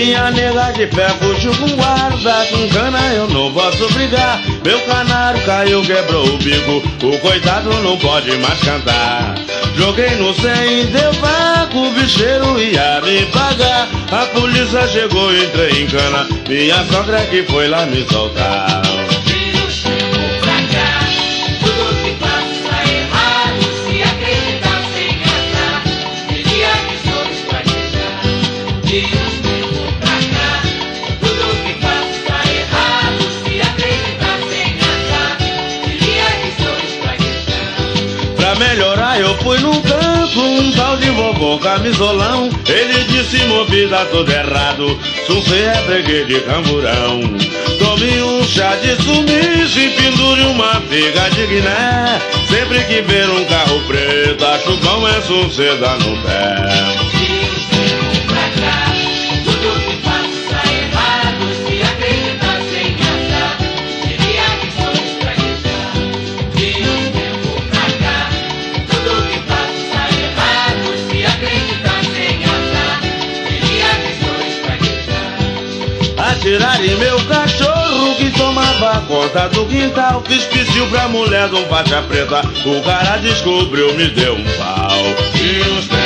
Minha nega de pé fugiu com guarda, com cana eu não posso brigar. Meu canário caiu, quebrou o bico, o coitado não pode mais cantar. Joguei no 100, deu vago, o bicheiro ia me pagar. A polícia chegou, entrei em cana, minha sogra que foi lá me soltar. Pra melhorar eu fui num canto, um tal de vovô camisolão. Ele disse, movida tudo errado, Sucê é freguês de Camburão. Tome um chá de sumiço e pendure uma figa de Guiné. Sempre que ver um carro preto, acho bom é Suceda no pé. Tirarem meu cachorro que tomava conta do quintal. Fiz psiu pra mulher de um faixa preta, o cara descobriu, me deu um pau. E os